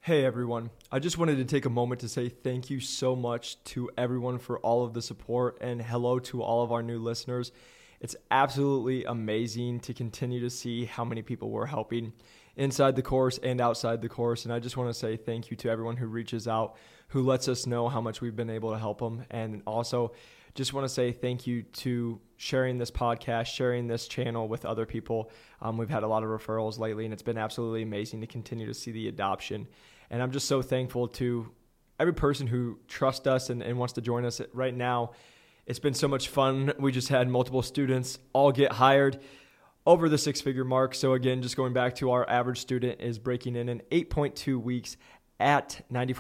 Hey everyone, I just wanted to take a moment to say thank you so much to everyone for all of the support and hello to all of our new listeners. It's absolutely amazing to continue to see how many people we're helping inside the course and outside the course. And I just want to say thank you to everyone who reaches out, who lets us know how much we've been able to help them. And also just want to say thank you to sharing this podcast, sharing this channel with other people. We've had a lot of referrals lately and it's been absolutely amazing to continue to see the adoption. And I'm just so thankful to every person who trusts us and wants to join us right now. It's been so much fun. We just had multiple students all get hired over the six-figure mark. So again, just going back to our average student is breaking in 8.2 weeks at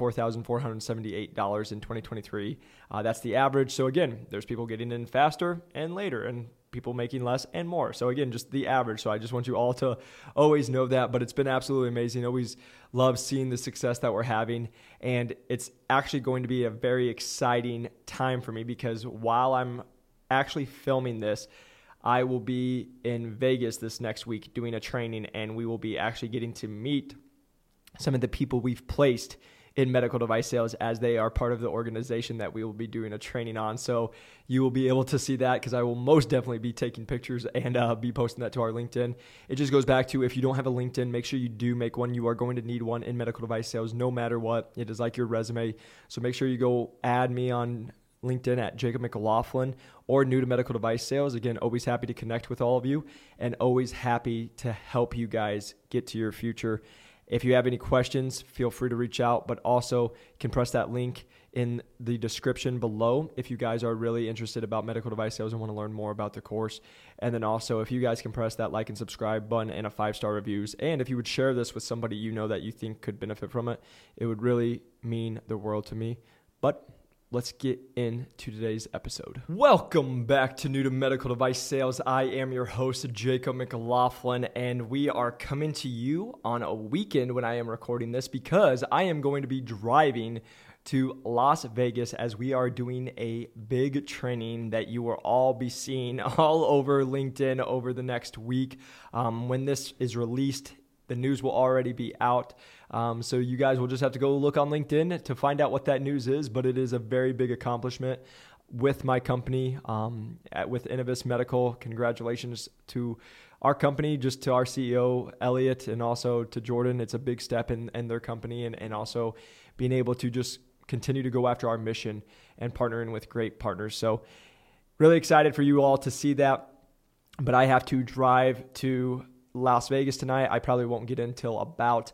$94,478 in 2023. That's the average. So again, there's people getting in faster and later and people making less and more. So again, just the average. So I just want you all to always know that, but it's been absolutely amazing. Always love seeing the success that we're having. And it's actually going to be a very exciting time for me because while I'm actually filming this, I will be in Vegas this next week doing a training, and we will be actually getting to meet some of the people we've placed in medical device sales as they are part of the organization that we will be doing a training on. So you will be able to see that because I will most definitely be taking pictures and be posting that to our LinkedIn. It just goes back to if you don't have a LinkedIn, make sure you do make one. You are going to need one in medical device sales no matter what. It is like your resume. So make sure you go add me on LinkedIn at Jacob McLaughlin or New to Medical Device Sales. Again, always happy to connect with all of you and always happy to help you guys get to your future. If you have any questions, feel free to reach out, but also can press that link in the description below if you guys are really interested about medical device sales and want to learn more about the course. And then also if you guys can press that like and subscribe button and a 5-star reviews. And if you would share this with somebody you know that you think could benefit from it, it would really mean the world to me. But let's get into today's episode. Welcome back to New to Medical Device Sales. I am your host, Jacob McLaughlin, and we are coming to you on a weekend when I am recording this because I am going to be driving to Las Vegas as we are doing a big training that you will all be seeing all over LinkedIn over the next week. When this is released, the news will already be out. So you guys will just have to go look on LinkedIn to find out what that news is, but it is a very big accomplishment with my company, with Innovis Medical. Congratulations to our company, just to our CEO, Elliot, and also to Jordan. It's a big step in their company and also being able to just continue to go after our mission and partnering with great partners. So really excited for you all to see that, but I have to drive to Las Vegas tonight. I probably won't get in till about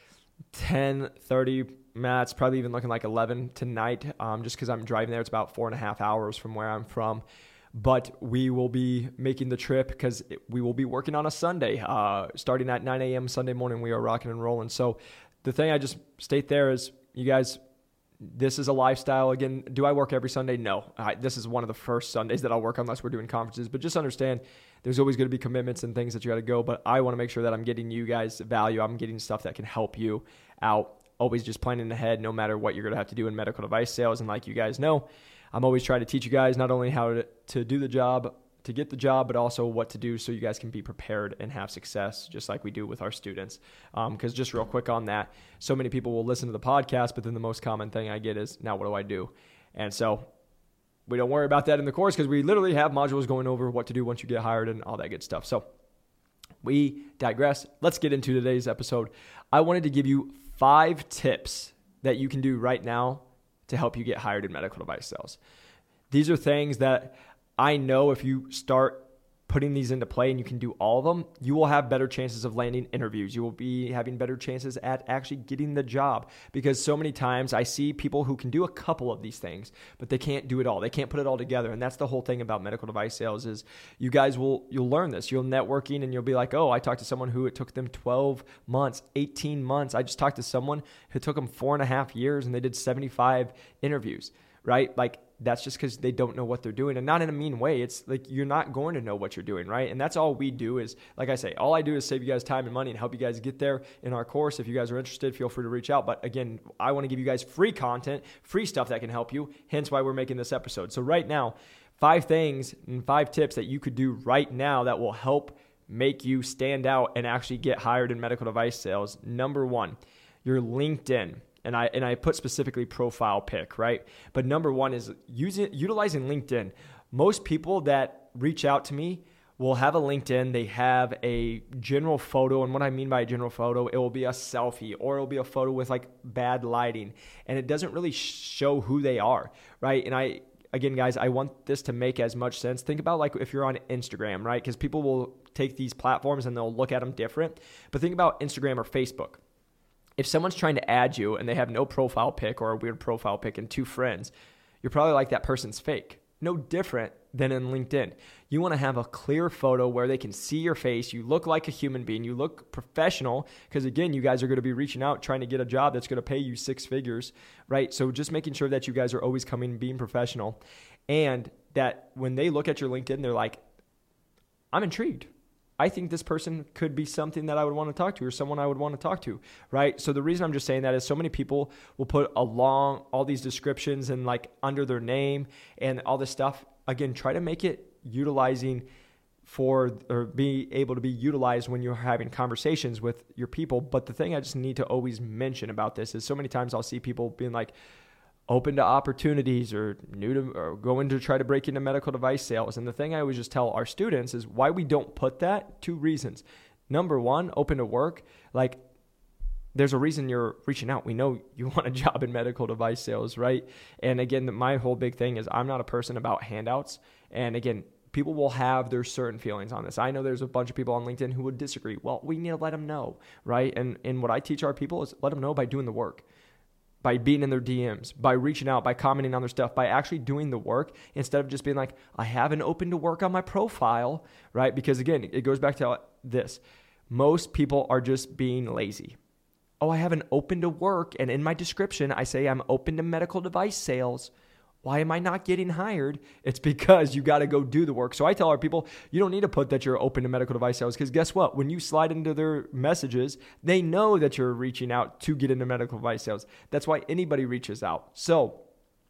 10:30. It's probably even looking like 11 tonight, just because I'm driving there. It's about 4.5 hours from where I'm from. But we will be making the trip because we will be working on a Sunday. Starting at 9 a.m. Sunday morning, we are rocking and rolling. So the thing I just state there is, you guys, this is a lifestyle. Again, do I work every Sunday? No. This is one of the first Sundays that I'll work unless we're doing conferences. But just understand there's always going to be commitments and things that you got to go. But I want to make sure that I'm getting you guys value. I'm getting stuff that can help you out. Always just planning ahead no matter what you're going to have to do in medical device sales. And like you guys know, I'm always trying to teach you guys not only how to do the job, to get the job, but also what to do so you guys can be prepared and have success, just like we do with our students. Because just real quick on that, so many people will listen to the podcast, but then the most common thing I get is, now what do I do? And so we don't worry about that in the course because we literally have modules going over what to do once you get hired and all that good stuff. So we digress. Let's get into today's episode. I wanted to give you 5 tips that you can do right now to help you get hired in medical device sales. These are things that I know if you start putting these into play and you can do all of them, you will have better chances of landing interviews. You will be having better chances at actually getting the job, because so many times I see people who can do a couple of these things, but they can't do it all. They can't put it all together. And that's the whole thing about medical device sales is you guys you'll learn this. You'll networking and you'll be like, oh, I talked to someone who it took them 12 months, 18 months. I just talked to someone who took them 4.5 years and they did 75 interviews, right? Like, that's just because they don't know what they're doing, and not in a mean way. It's like, you're not going to know what you're doing, right? And that's all we do is, like I say, all I do is save you guys time and money and help you guys get there in our course. If you guys are interested, feel free to reach out. But again, I want to give you guys free content, free stuff that can help you, hence why we're making this episode. So right now, 5 things and 5 tips that you could do right now that will help make you stand out and actually get hired in medical device sales. Number 1, your LinkedIn. And I put specifically profile pic, right? But number one is utilizing LinkedIn. Most people that reach out to me will have a LinkedIn. They have a general photo. And what I mean by a general photo, it will be a selfie or it'll be a photo with like bad lighting. And it doesn't really show who they are, right? And again, guys, I want this to make as much sense. Think about like if you're on Instagram, right? Because people will take these platforms and they'll look at them different. But think about Instagram or Facebook. If someone's trying to add you and they have no profile pic or a weird profile pic and 2 friends, you're probably like, that person's fake. No different than in LinkedIn. You want to have a clear photo where they can see your face. You look like a human being. You look professional because, again, you guys are going to be reaching out trying to get a job that's going to pay you 6 figures, right? So just making sure that you guys are always coming, being professional, and that when they look at your LinkedIn, they're like, I'm intrigued. I think this person could be something that I would want to talk to or someone I would want to talk to, right? So the reason I'm just saying that is so many people will put all these descriptions and like under their name and all this stuff. Again, try to make it utilizing or be able to be utilized when you're having conversations with your people. But the thing I just need to always mention about this is so many times I'll see people being like, open to opportunities or going to try to break into medical device sales. And the thing I always just tell our students is why we don't put that. 2 reasons. Number one, open to work. Like, there's a reason you're reaching out. We know you want a job in medical device sales, right? And again, my whole big thing is I'm not a person about handouts. And again, people will have their certain feelings on this. I know there's a bunch of people on LinkedIn who would disagree. Well, we need to let them know, right? And what I teach our people is let them know by doing the work, by being in their DMs, by reaching out, by commenting on their stuff, by actually doing the work instead of just being like, I haven't opened to work on my profile, right? Because again, it goes back to this. Most people are just being lazy. Oh, I haven't opened to work. And in my description, I say I'm open to medical device sales. Why am I not getting hired? It's because you got to go do the work. So I tell our people, you don't need to put that you're open to medical device sales because guess what? When you slide into their messages, they know that you're reaching out to get into medical device sales. That's why anybody reaches out. So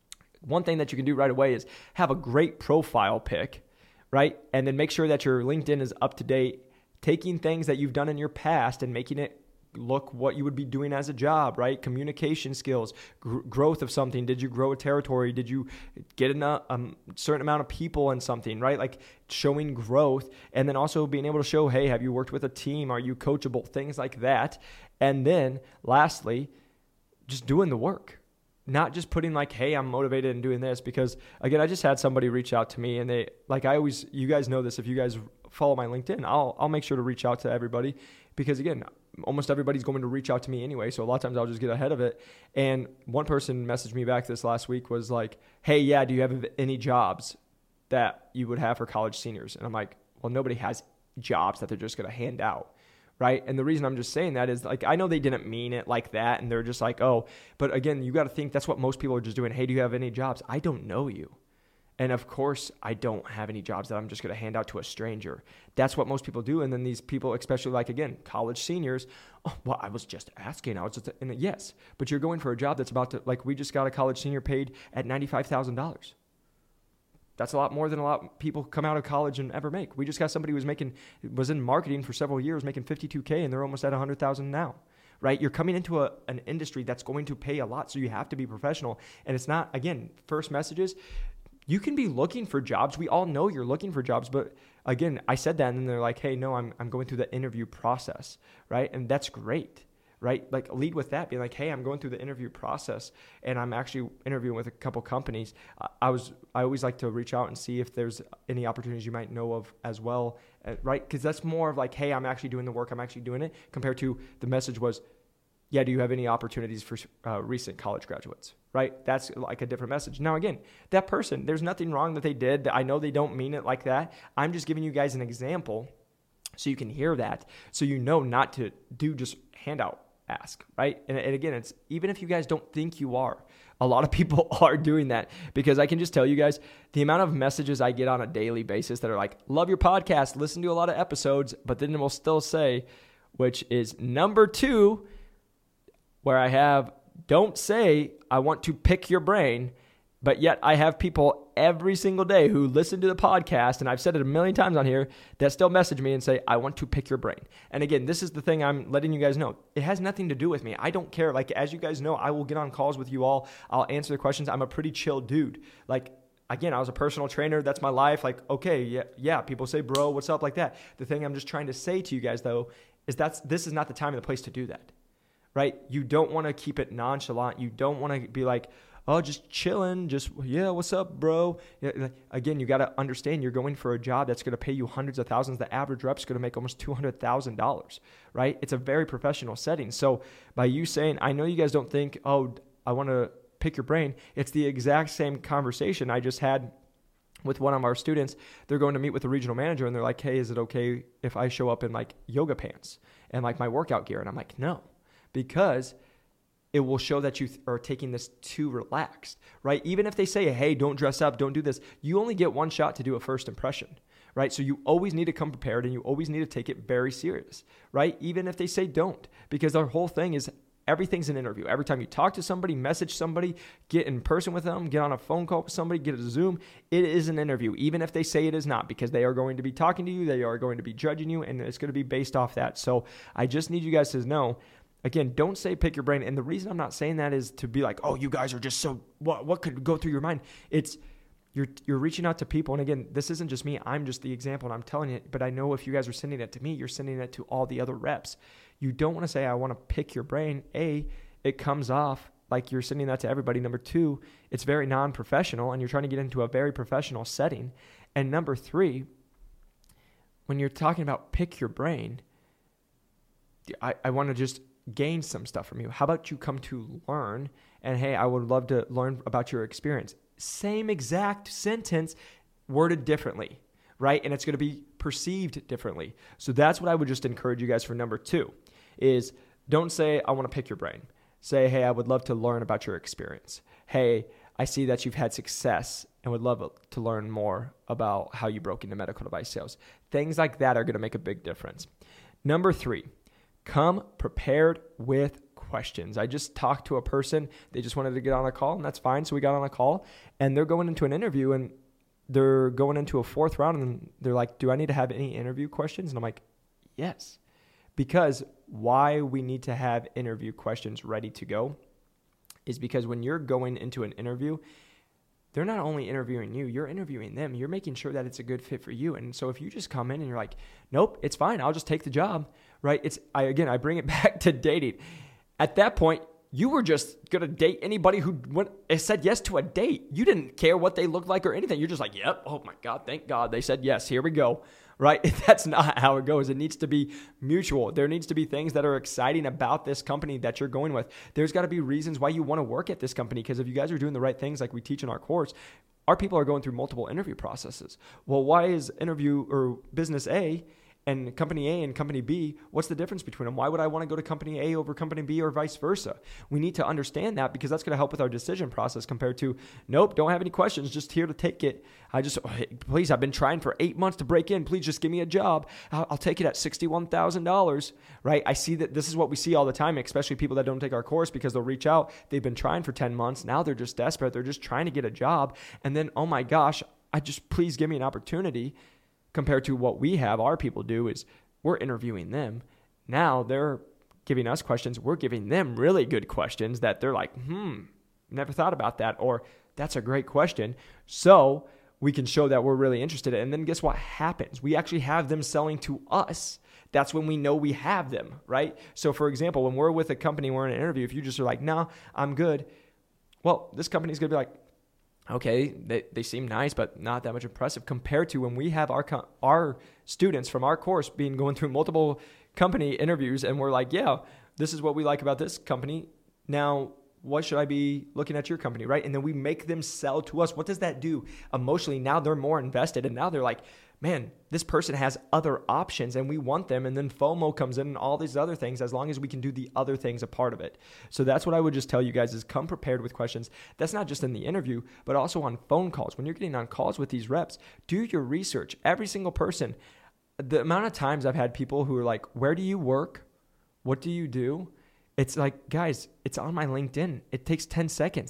one thing that you can do right away is have a great profile pic, right? And then make sure that your LinkedIn is up to date, taking things that you've done in your past and making it look what you would be doing as a job, right? Communication skills, growth of something. Did you grow a territory? Did you get a certain amount of people in something, right? Like showing growth, and then also being able to show, hey, have you worked with a team? Are you coachable? Things like that. And then lastly, just doing the work. Not just putting like, hey, I'm motivated and doing this, because again, I just had somebody reach out to me and they, like I always, you guys know this, if you guys follow my LinkedIn, I'll make sure to reach out to everybody because again, almost everybody's going to reach out to me anyway. So a lot of times I'll just get ahead of it. And one person messaged me back this last week was like, hey, yeah, do you have any jobs that you would have for college seniors? And I'm like, well, nobody has jobs that they're just going to hand out. Right. And the reason I'm just saying that is like, I know they didn't mean it like that. And they're just like, oh, but again, you got to think that's what most people are just doing. Hey, do you have any jobs? I don't know you. And of course, I don't have any jobs that I'm just going to hand out to a stranger. That's what most people do. And then these people, especially like, again, college seniors, oh, well, I was just asking. And yes, but you're going for a job that's about to, like we just got a college senior paid at $95,000. That's a lot more than a lot of people come out of college and ever make. We just got somebody who was in marketing for several years, making $52K, and they're almost at $100,000 now, right? You're coming into an industry that's going to pay a lot, so you have to be professional. And it's not, again, first messages, you can be looking for jobs. We all know you're looking for jobs, but again, I said that, and then they're like, hey, no, I'm going through the interview process, right? And that's great. Right? Like lead with that, being like, hey, I'm going through the interview process and I'm actually interviewing with a couple companies. I always like to reach out and see if there's any opportunities you might know of as well, right? Because that's more of like, hey, I'm actually doing the work, I'm actually doing it, compared to the message was, yeah, do you have any opportunities for recent college graduates, right? That's like a different message. Now, again, that person, there's nothing wrong that they did. I know they don't mean it like that. I'm just giving you guys an example so you can hear that, so you know not to do just handout ask, right? And again, it's even if you guys don't think you are, a lot of people are doing that, because I can just tell you guys the amount of messages I get on a daily basis that are like, love your podcast, listen to a lot of episodes, but then we'll still say, which is number 2, where I have, don't say, I want to pick your brain. But yet I have people every single day who listen to the podcast, and I've said it a million times on here, that still message me and say, I want to pick your brain. And again, this is the thing I'm letting you guys know. It has nothing to do with me. I don't care. Like, as you guys know, I will get on calls with you all. I'll answer the questions. I'm a pretty chill dude. Like, again, I was a personal trainer. That's my life. Like, okay, yeah. People say, bro, what's up, like that. The thing I'm just trying to say to you guys, though, is this is not the time and the place to do that, right? You don't want to keep it nonchalant. You don't want to be like, oh, just chilling, what's up, bro? Yeah, again, you got to understand you're going for a job that's going to pay you hundreds of thousands. The average rep's going to make almost $200,000, right? It's a very professional setting. So by you saying, I know you guys don't think, oh, I want to pick your brain. It's the exact same conversation I just had with one of our students. They're going to meet with the regional manager, and they're like, hey, is it okay if I show up in like yoga pants and like my workout gear? And I'm like, no, because it will show that you are taking this too relaxed, right? Even if they say, hey, don't dress up, don't do this, you only get one shot to do a first impression, right? So you always need to come prepared, and you always need to take it very serious, right? Even if they say don't, because our whole thing is everything's an interview. Every time you talk to somebody, message somebody, get in person with them, get on a phone call with somebody, get a Zoom, it is an interview, even if they say it is not, because they are going to be talking to you, they are going to be judging you, and it's going to be based off that. So I just need you guys to know, again, don't say pick your brain. And the reason I'm not saying that is to be like, oh, you guys are just so, what could go through your mind? It's, you're reaching out to people. And again, this isn't just me. I'm just the example, and I'm telling you, but I know if you guys are sending it to me, you're sending it to all the other reps. You don't want to say, I want to pick your brain. A, it comes off like you're sending that to everybody. Number two, it's very non-professional, and you're trying to get into a very professional setting. And number three, when you're talking about pick your brain, I want to just gain some stuff from you. How about you come to learn, and hey, I would love to learn about your experience. Same exact sentence worded differently, right? And it's going to be perceived differently. So that's what I would just encourage you guys for number two is don't say, I want to pick your brain. Say, hey, I would love to learn about your experience. Hey, I see that you've had success and would love to learn more about how you broke into medical device sales. Things like that are going to make a big difference. Number three, come prepared with questions. I just talked to a person. They just wanted to get on a call, and that's fine. So we got on a call, and they're going into an interview, and they're going into a fourth round, and they're like, do I need to have any interview questions? And I'm like, yes. Because why we need to have interview questions ready to go is because when you're going into an interview, they're not only interviewing you, you're interviewing them. You're making sure that it's a good fit for you. And so if you just come in and you're like, nope, it's fine, I'll just take the job, right? I bring it back to dating. At that point, you were just going to date anybody who said yes to a date. You didn't care what they looked like or anything. You're just like, yep, oh my God, thank God they said yes, here we go, right? That's not how it goes. It needs to be mutual. There needs to be things that are exciting about this company that you're going with. There's got to be reasons why you want to work at this company, because if you guys are doing the right things like we teach in our course, our people are going through multiple interview processes. Well, why is interview or business A and company A and company B, what's the difference between them? Why would I want to go to company A over company B or vice versa? We need to understand that, because that's going to help with our decision process compared to, nope, don't have any questions, just here to take it. Please, I've been trying for 8 months to break in. Please just give me a job. I'll take it at $61,000, right? I see that this is what we see all the time, especially people that don't take our course, because they'll reach out. They've been trying for 10 months. Now they're just desperate. They're just trying to get a job. And then, oh my gosh, please give me an opportunity. Compared to what we have, our people do is we're interviewing them. Now they're giving us questions. We're giving them really good questions that they're like, never thought about that. Or that's a great question. So we can show that we're really interested. And then guess what happens? We actually have them selling to us. That's when we know we have them, right? So for example, when we're with a company, we're in an interview, if you just are like, no, I'm good. Well, this company's going to be like, okay, they seem nice, but not that much impressive compared to when we have our students from our course going through multiple company interviews, and we're like, yeah, this is what we like about this company. Now, what should I be looking at your company, right? And then we make them sell to us. What does that do? Emotionally, now they're more invested, and now they're like, man, this person has other options and we want them. And then FOMO comes in and all these other things, as long as we can do the other things a part of it. So that's what I would just tell you guys is come prepared with questions. That's not just in the interview, but also on phone calls. When you're getting on calls with these reps, do your research. Every single person. The amount of times I've had people who are like, where do you work? What do you do? It's like, guys, it's on my LinkedIn. It takes 10 seconds.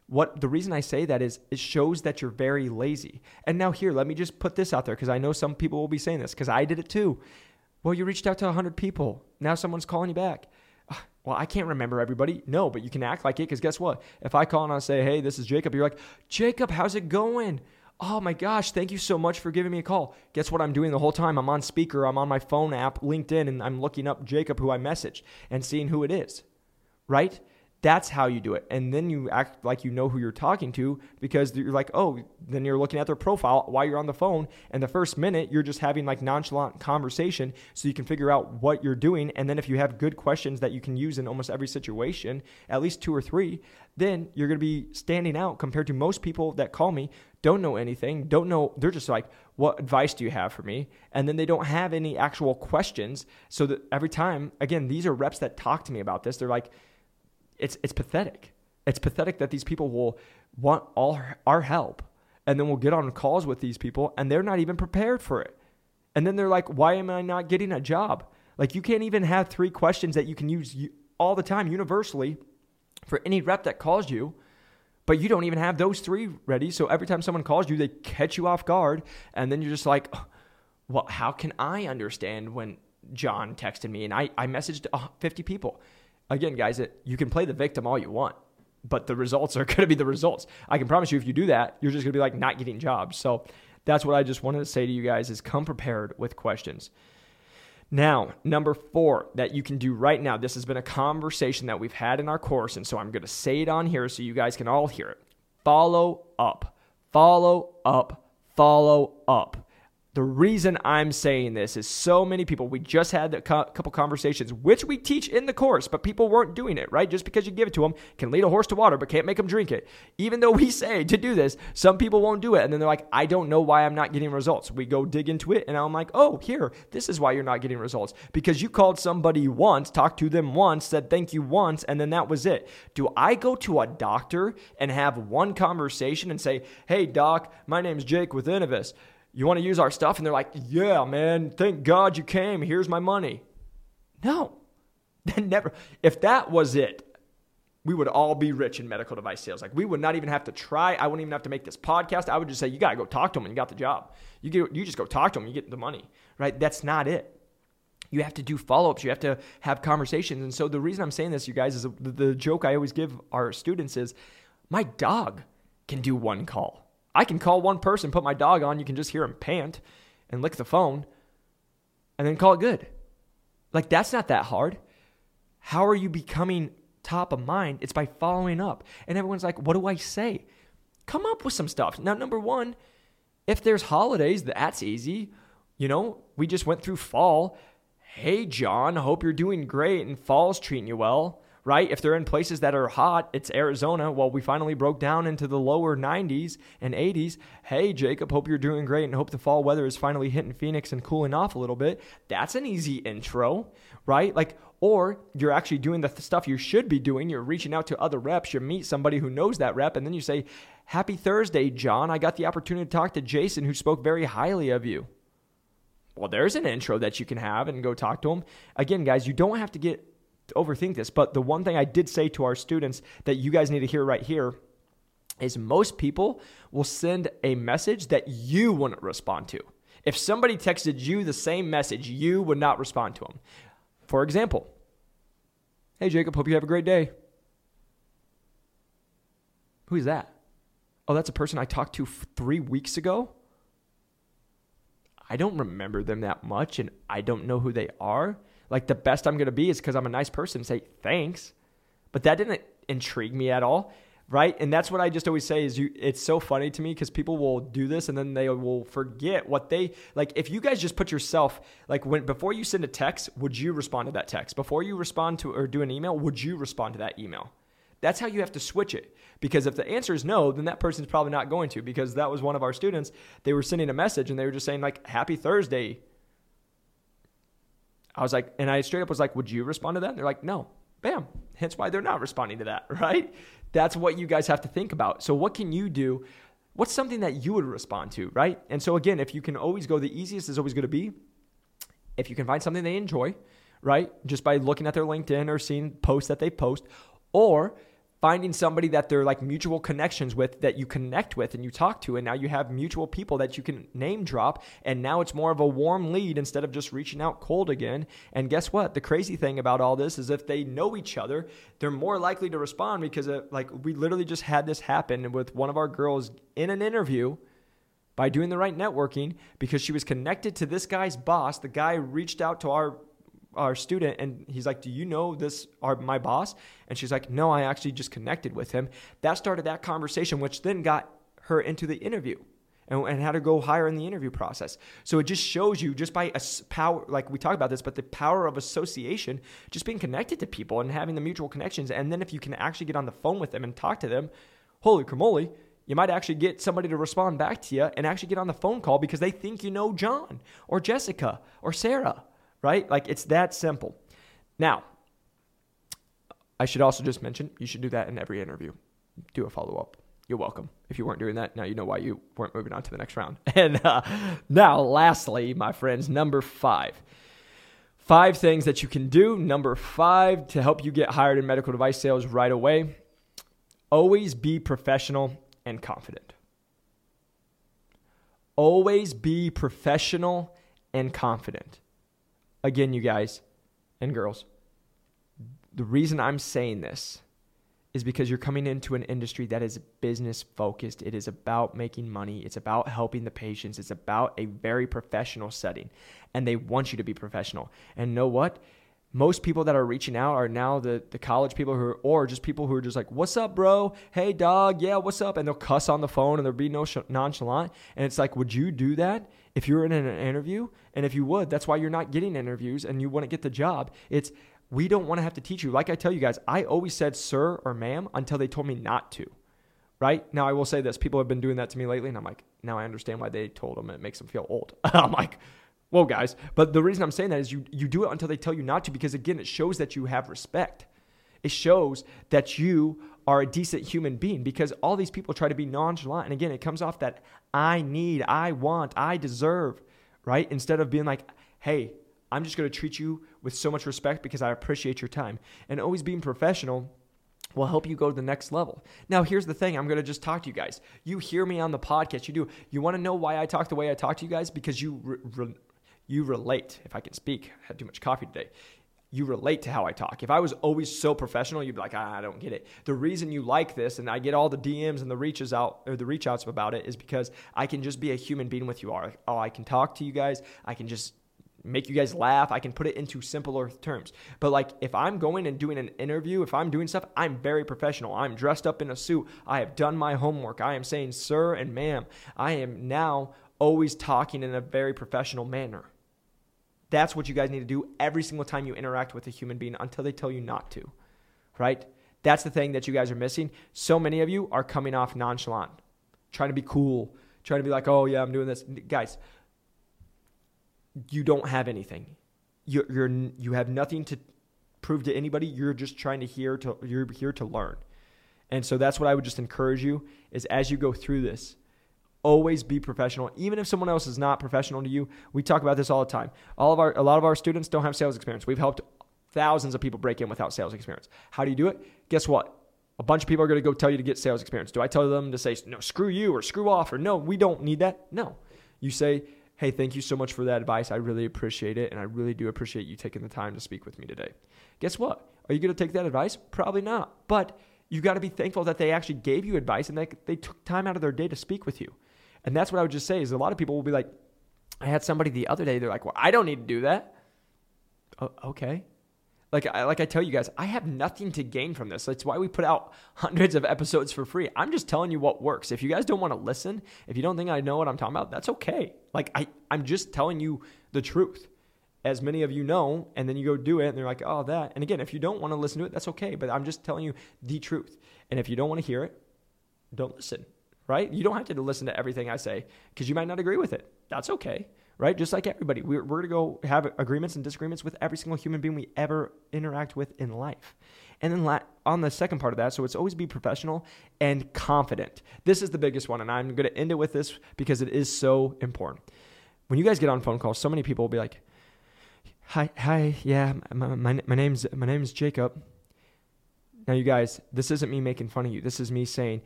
The reason I say that is it shows that you're very lazy. And now here, let me just put this out there because I know some people will be saying this because I did it too. Well, you reached out to 100 people. Now someone's calling you back. Well, I can't remember everybody. No, but you can act like it because guess what? If I call and I say, hey, this is Jacob, you're like, Jacob, how's it going? Oh my gosh, thank you so much for giving me a call. Guess what I'm doing the whole time? I'm on speaker, I'm on my phone app, LinkedIn, and I'm looking up Jacob, who I messaged, and seeing who it is, right? That's how you do it. And then you act like you know who you're talking to because you're like, oh, then you're looking at their profile while you're on the phone. And the first minute, you're just having like nonchalant conversation so you can figure out what you're doing. And then if you have good questions that you can use in almost every situation, at least 2 or 3, then you're going to be standing out compared to most people that call me, don't know anything, don't know. They're just like, what advice do you have for me? And then they don't have any actual questions. So that every time, again, these are reps that talk to me about this. They're like, it's pathetic. It's pathetic that these people will want all our help. And then we'll get on calls with these people and they're not even prepared for it. And then they're like, why am I not getting a job? Like you can't even have 3 questions that you can use all the time universally for any rep that calls you, but you don't even have those 3 ready. So every time someone calls you, they catch you off guard. And then you're just like, well, how can I understand when John texted me and I messaged 50 people? Again, guys, you can play the victim all you want, but the results are going to be the results. I can promise you if you do that, you're just going to be like not getting jobs. So that's what I just wanted to say to you guys is come prepared with questions. Now, number 4 that you can do right now, this has been a conversation that we've had in our course, and so I'm going to say it on here so you guys can all hear it. Follow up, follow up, follow up. The reason I'm saying this is so many people, we just had a couple conversations, which we teach in the course, but people weren't doing it, right? Just because you give it to them can lead a horse to water, but can't make them drink it. Even though we say to do this, some people won't do it. And then they're like, I don't know why I'm not getting results. We go dig into it and I'm like, oh, here, this is why you're not getting results. Because you called somebody once, talked to them once, said thank you once, and then that was it. Do I go to a doctor and have one conversation and say, hey, doc, my name's Jake with Innovis. You want to use our stuff? And they're like, yeah, man, thank God you came. Here's my money. No, never. If that was it, we would all be rich in medical device sales. Like we would not even have to try. I wouldn't even have to make this podcast. I would just say, you got to go talk to them and you got the job. You just go talk to them, you get the money, right? That's not it. You have to do follow-ups. You have to have conversations. And so the reason I'm saying this, you guys, is the joke I always give our students is my dog can do one call. I can call one person, put my dog on, you can just hear him pant and lick the phone and then call it good. Like that's not that hard. How are you becoming top of mind? It's by following up. And everyone's like, what do I say? Come up with some stuff. Now, number 1, if there's holidays, that's easy. You know, we just went through fall. Hey, John, hope you're doing great and fall's treating you well. Right? If they're in places that are hot, it's Arizona. Well, we finally broke down into the lower 90s and 80s. Hey, Jacob, hope you're doing great and hope the fall weather is finally hitting Phoenix and cooling off a little bit. That's an easy intro, right? Like, or you're actually doing the stuff you should be doing. You're reaching out to other reps. You meet somebody who knows that rep, and then you say, happy Thursday, John. I got the opportunity to talk to Jason, who spoke very highly of you. Well, there's an intro that you can have and go talk to him. Again, guys, you don't have to overthink this, but the one thing I did say to our students that you guys need to hear right here is most people will send a message that you wouldn't respond to. If somebody texted you the same message, you would not respond to them. For example, hey Jacob, hope you have a great day. Who is that? Oh, that's a person I talked to 3 weeks ago. I don't remember them that much and I don't know who they are. Like the best I'm going to be is because I'm a nice person and say thanks. But that didn't intrigue me at all, right? And that's what I just always say is it's so funny to me because people will do this and then they will forget what like if you guys just put yourself, like before you send a text, would you respond to that text? Before you respond to or do an email, would you respond to that email? That's how you have to switch it. Because if the answer is no, then that person's probably not going to, because that was one of our students. They were sending a message and they were just saying like, happy Thursday. I was like, and I straight up was like, would you respond to that? And they're like, no. Bam. Hence why they're not responding to that, right? That's what you guys have to think about. So what can you do? What's something that you would respond to, right? And so again, if you can always go, the easiest is always going to be, if you can find something they enjoy, right? Just by looking at their LinkedIn or seeing posts that they post, or finding somebody that they're like mutual connections with, that you connect with and you talk to, and now you have mutual people that you can name drop, and now it's more of a warm lead instead of just reaching out cold again. And guess what? The crazy thing about all this is if they know each other, they're more likely to respond, because like we literally just had this happen with one of our girls in an interview by doing the right networking, because she was connected to this guy's boss. The guy reached out to our student, and he's like, do you know my boss? And she's like, no, I actually just connected with him. That started that conversation, which then got her into the interview and had to go higher in the interview process. So it just shows you, just by a power, like we talked about this, but the power of association, just being connected to people and having the mutual connections. And then if you can actually get on the phone with them and talk to them, holy camoly, you might actually get somebody to respond back to you and actually get on the phone call because they think you know John or Jessica or Sarah. Right? Like, it's that simple. Now, I should also just mention, you should do that in every interview. Do a follow-up. You're welcome. If you weren't doing that, now you know why you weren't moving on to the next round. And now, lastly, my friends, number 5. 5 things that you can do. Number 5, to help you get hired in medical device sales right away. Always be professional and confident. Always be professional and confident. Again, you guys and girls, the reason I'm saying this is because you're coming into an industry that is business focused. It is about making money. It's about helping the patients. It's about a very professional setting, and they want you to be professional. And know what? Most people that are reaching out are now the college people or just people who are just like, what's up, bro? Hey, dog. Yeah, what's up? And they'll cuss on the phone and they'll be nonchalant. And it's like, would you do that if you're in an interview? And if you would, that's why you're not getting interviews and you wouldn't get the job. We don't want to have to teach you. Like I tell you guys, I always said sir or ma'am until they told me not to, right? Now, I will say this. People have been doing that to me lately, and I'm like, now I understand why they told them. It makes them feel old. I'm like, whoa, guys. But the reason I'm saying that is you do it until they tell you not to, because, again, it shows that you have respect. It shows that you are a decent human being, because all these people try to be nonchalant. And, again, it comes off that I need, I want, I deserve, right? Instead of being like, hey, I'm just going to treat you with so much respect because I appreciate your time. And always being professional will help you go to the next level. Now, here's the thing. I'm going to just talk to you guys. You hear me on the podcast. You do. You want to know why I talk the way I talk to you guys? Because you relate. If I can speak, I had too much coffee today. You relate to how I talk. If I was always so professional, you'd be like, I don't get it. The reason you like this, and I get all the DMs and the reach outs about it, is because I can just be a human being with you all. Oh, I can talk to you guys. I can just make you guys laugh. I can put it into simpler terms. But like, if I'm going and doing an interview, if I'm doing stuff, I'm very professional. I'm dressed up in a suit. I have done my homework. I am saying sir and ma'am. I am now always talking in a very professional manner. That's what you guys need to do every single time you interact with a human being until they tell you not to, right? That's the thing that you guys are missing. So many of you are coming off nonchalant, trying to be cool, trying to be like, oh yeah, I'm doing this. Guys, you don't have anything. You have nothing to prove to anybody. You're just you're here to learn. And so that's what I would just encourage you is, as you go through this, always be professional. Even if someone else is not professional to you, we talk about this all the time. A lot of our students don't have sales experience. We've helped thousands of people break in without sales experience. How do you do it? Guess what? A bunch of people are going to go tell you to get sales experience. Do I tell them to say, no, screw you or screw off, or no, we don't need that? No. You say, hey, thank you so much for that advice. I really appreciate it, and I really do appreciate you taking the time to speak with me today. Guess what? Are you going to take that advice? Probably not. But you got to be thankful that they actually gave you advice and they took time out of their day to speak with you. And that's what I would just say is, a lot of people will be like, I had somebody the other day, they're like, well, I don't need to do that. Oh, okay. Like I tell you guys, I have nothing to gain from this. That's why we put out hundreds of episodes for free. I'm just telling you what works. If you guys don't want to listen, if you don't think I know what I'm talking about, that's okay. Like I'm just telling you the truth. As many of you know, and then you go do it and they're like, oh, that. And again, if you don't want to listen to it, that's okay. But I'm just telling you the truth. And if you don't want to hear it, don't listen. Right? You don't have to listen to everything I say because you might not agree with it. That's okay. Right? Just like everybody. We're going to go have agreements and disagreements with every single human being we ever interact with in life. And then on the second part of that, so it's always be professional and confident. This is the biggest one, and I'm going to end it with this because it is so important. When you guys get on phone calls, so many people will be like, hi, yeah, my name's Jacob. Now, you guys, this isn't me making fun of you. This is me saying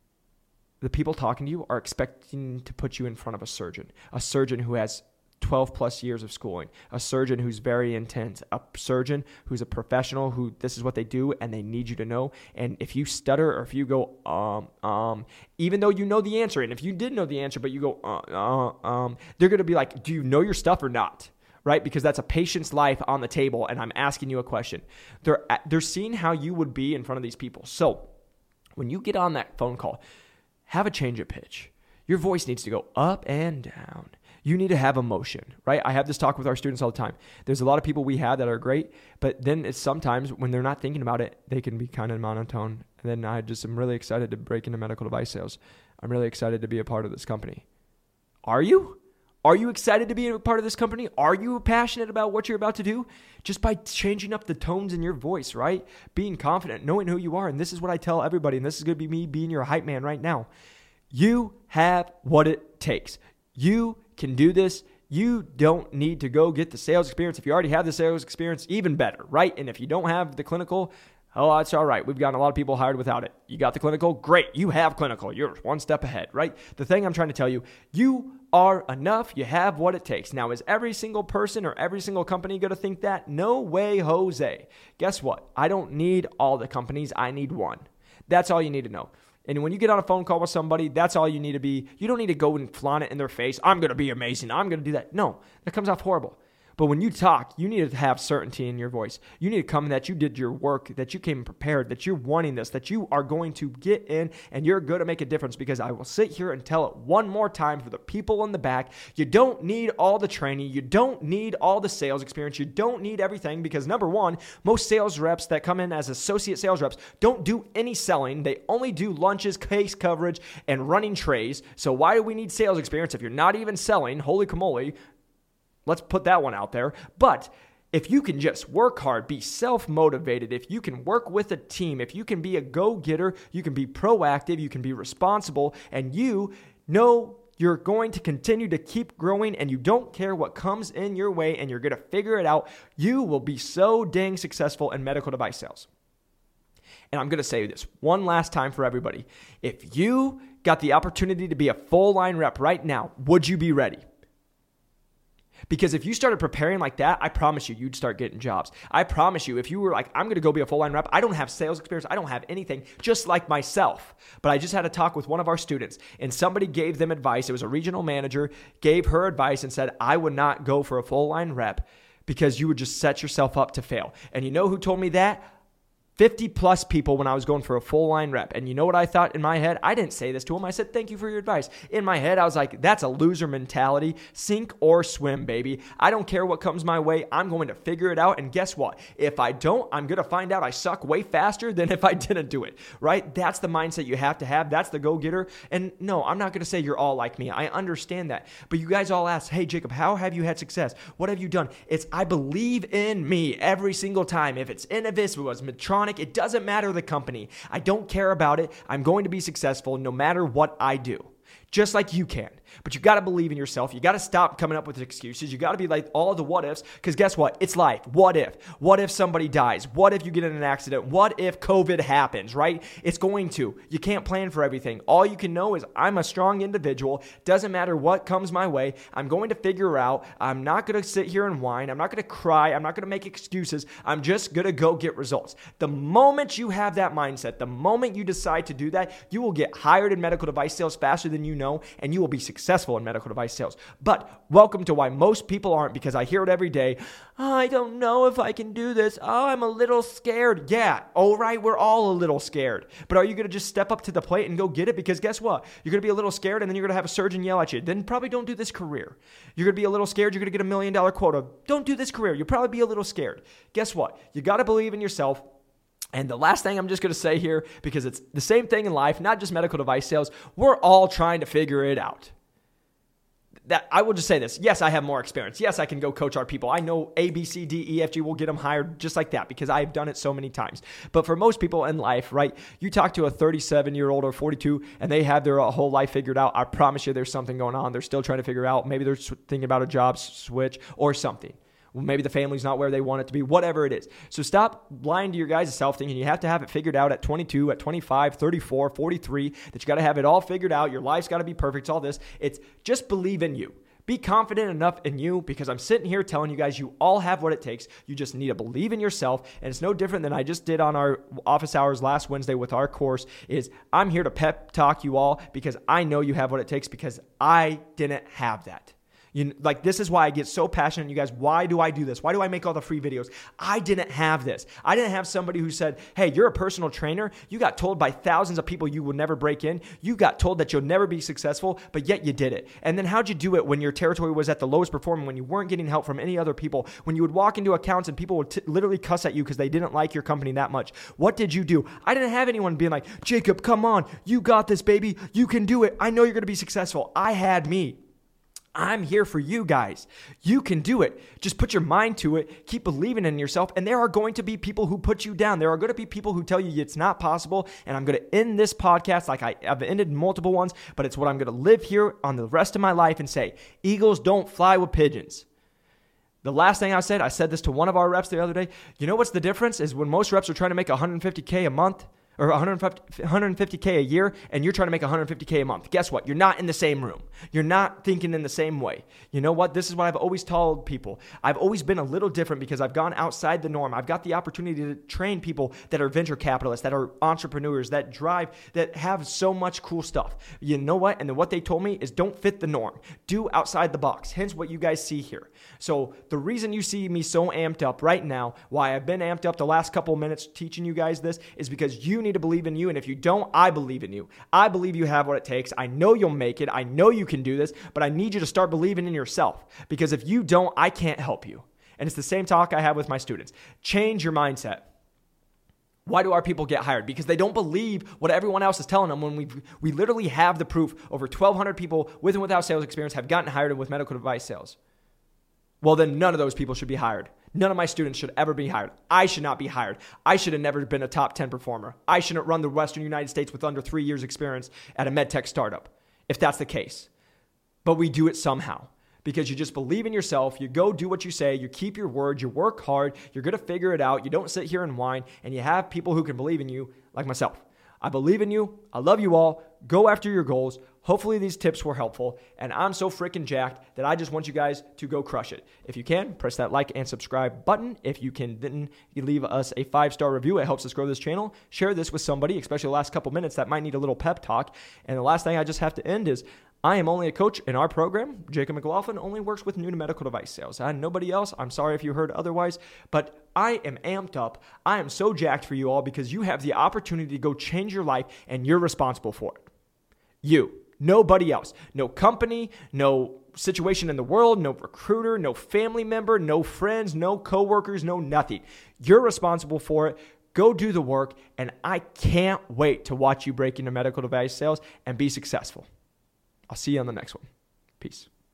the people talking to you are expecting to put you in front of a surgeon who has 12 plus years of schooling, a surgeon who's very intense, a surgeon who's a professional who this is what they do and they need you to know. And if you stutter or if you go, even though you know the answer, and if you did know the answer, but you go, they're going to be like, do you know your stuff or not? Right? Because that's a patient's life on the table. And I'm asking you a question. They're seeing how you would be in front of these people. So when you get on that phone call, have a change of pitch. Your voice needs to go up and down. You need to have emotion, right? I have this talk with our students all the time. There's a lot of people we have that are great, but then it's sometimes when they're not thinking about it, they can be kind of monotone. And then I'm really excited to break into medical device sales. I'm really excited to be a part of this company. Are you? Are you excited to be a part of this company? Are you passionate about what you're about to do? Just by changing up the tones in your voice, right? Being confident, knowing who you are. And this is what I tell everybody, and this is going to be me being your hype man right now. You have what it takes. You can do this. You don't need to go get the sales experience. If you already have the sales experience, even better, right? And if you don't have the clinical, oh, that's all right. We've gotten a lot of people hired without it. You got the clinical? Great. You have clinical. You're one step ahead, right? The thing I'm trying to tell you, you are enough. You have what it takes. Now, is every single person or every single company going to think that? No way, Jose. Guess what? I don't need all the companies. I need one. That's all you need to know. And when you get on a phone call with somebody, that's all you need to be. You don't need to go and flaunt it in their face. I'm going to be amazing. I'm going to do that. No, that comes off horrible. But when you talk, you need to have certainty in your voice. You need to come that you did your work, that you came prepared, that you're wanting this, that you are going to get in and you're going to make a difference, because I will sit here and tell it one more time for the people in the back. You don't need all the training. You don't need all the sales experience. You don't need everything, because number one, most sales reps that come in as associate sales reps don't do any selling. They only do lunches, case coverage, and running trays. So why do we need sales experience if you're not even selling? Holy camole. Let's put that one out there. But if you can just work hard, be self-motivated, if you can work with a team, if you can be a go-getter, you can be proactive, you can be responsible, and you know you're going to continue to keep growing and you don't care what comes in your way and you're going to figure it out, you will be so dang successful in medical device sales. And I'm going to say this one last time for everybody. If you got the opportunity to be a full-line rep right now, would you be ready? Because if you started preparing like that, I promise you, you'd start getting jobs. I promise you, if you were like, I'm going to go be a full-line rep, I don't have sales experience, I don't have anything, just like myself. But I just had a talk with one of our students, and somebody gave them advice. It was a regional manager, gave her advice and said, I would not go for a full-line rep because you would just set yourself up to fail. And you know who told me that? 50 plus people when I was going for a full line rep. And you know what I thought in my head? I didn't say this to him. I said, thank you for your advice. In my head, I was like, that's a loser mentality. Sink or swim, baby. I don't care what comes my way. I'm going to figure it out. And guess what? If I don't, I'm going to find out I suck way faster than if I didn't do it, right? That's the mindset you have to have. That's the go-getter. And no, I'm not going to say you're all like me. I understand that. But you guys all ask, hey, Jacob, how have you had success? What have you done? It's I believe in me every single time. If it's Innovis, it was Medtronic, it doesn't matter the company. I don't care about it. I'm going to be successful no matter what I do. Just like you can. But you got to believe in yourself. You got to stop coming up with excuses. You got to be like all the what ifs, because guess what? It's life. What if? What if somebody dies? What if you get in an accident? What if COVID happens, right? It's going to. You can't plan for everything. All you can know is I'm a strong individual. Doesn't matter what comes my way. I'm going to figure out. I'm not going to sit here and whine. I'm not going to cry. I'm not going to make excuses. I'm just going to go get results. The moment you have that mindset, the moment you decide to do that, you will get hired in medical device sales faster than you know, and you will be successful in medical device sales. But welcome to why most people aren't, because I hear it every day. Oh, I don't know if I can do this. Oh, I'm a little scared. Yeah, all right, we're all a little scared. But are you going to just step up to the plate and go get it? Because guess what? You're going to be a little scared, and then you're going to have a surgeon yell at you. Then probably don't do this career. You're going to be a little scared. You're going to get $1 million quota. Don't do this career. You'll probably be a little scared. Guess what? You got to believe in yourself. And the last thing I'm just going to say here, because it's the same thing in life, not just medical device sales, we're all trying to figure it out. That I will just say this. Yes, I have more experience. Yes, I can go coach our people. I know A, B, C, D, E, F, G will get them hired just like that because I've done it so many times. But for most people in life, right, you talk to a 37-year-old or 42 and they have their whole life figured out. I promise you there's something going on. They're still trying to figure out. Maybe they're thinking about a job switch or something. Well, maybe the family's not where they want it to be, whatever it is. So stop lying to your guys' self, thinking you have to have it figured out at 22, at 25, 34, 43, that you got to have it all figured out. Your life's got to be perfect. It's all this. It's just believe in you. Be confident enough in you, because I'm sitting here telling you guys you all have what it takes. You just need to believe in yourself. And it's no different than I just did on our office hours last Wednesday with our course. Is I'm here to pep talk you all because I know you have what it takes, because I didn't have that. This is why I get so passionate. You guys, why do I do this? Why do I make all the free videos? I didn't have this. I didn't have somebody who said, hey, you're a personal trainer. You got told by thousands of people you will never break in. You got told that you'll never be successful, but yet you did it. And then how'd you do it when your territory was at the lowest performing, when you weren't getting help from any other people, when you would walk into accounts and people would literally cuss at you because they didn't like your company that much? What did you do? I didn't have anyone being like, Jacob, come on. You got this, baby. You can do it. I know you're going to be successful. I had me. I'm here for you guys. You can do it. Just put your mind to it. Keep believing in yourself. And there are going to be people who put you down. There are going to be people who tell you it's not possible. And I'm going to end this podcast like I've ended multiple ones, but it's what I'm going to live here on the rest of my life and say, eagles don't fly with pigeons. The last thing I said this to one of our reps the other day. You know what's the difference is when most reps are trying to make $150K a month, or $150K a year, and you're trying to make $150K a month. Guess what? You're not in the same room. You're not thinking in the same way. You know what? This is what I've always told people. I've always been a little different because I've gone outside the norm. I've got the opportunity to train people that are venture capitalists, that are entrepreneurs, that drive, that have so much cool stuff. You know what? And then what they told me is don't fit the norm. Do outside the box. Hence what you guys see here. So the reason you see me so amped up right now, why I've been amped up the last couple of minutes teaching you guys this, is because you need to believe in you. And if you don't, I believe in you. I believe you have what it takes. I know you'll make it. I know you can do this, but I need you to start believing in yourself, because if you don't, I can't help you. And it's the same talk I have with my students. Change your mindset. Why do our people get hired? Because they don't believe what everyone else is telling them, when we literally have the proof. Over 1,200 people with and without sales experience have gotten hired with medical device sales. Well, then none of those people should be hired. None of my students should ever be hired. I should not be hired. I should have never been a top 10 performer. I shouldn't run the Western United States with under 3 years experience at a med tech startup, if that's the case. But we do it somehow, because you just believe in yourself. You go do what you say. You keep your word. You work hard. You're going to figure it out. You don't sit here and whine, and you have people who can believe in you, like myself. I believe in you. I love you all. Go after your goals. Hopefully these tips were helpful, and I'm so freaking jacked that I just want you guys to go crush it. If you can, press that like and subscribe button. If you can, then you leave us a 5-star review. It helps us grow this channel. Share this with somebody, especially the last couple minutes that might need a little pep talk. And the last thing I just have to end is, I am only a coach in our program. Jacob McLaughlin only works with new to medical device sales. Nobody else. I'm sorry if you heard otherwise, but I am amped up. I am so jacked for you all, because you have the opportunity to go change your life, and you're responsible for it. You. Nobody else. No company, no situation in the world, no recruiter, no family member, no friends, no coworkers, no nothing. You're responsible for it. Go do the work, and I can't wait to watch you break into medical device sales and be successful. I'll see you on the next one. Peace.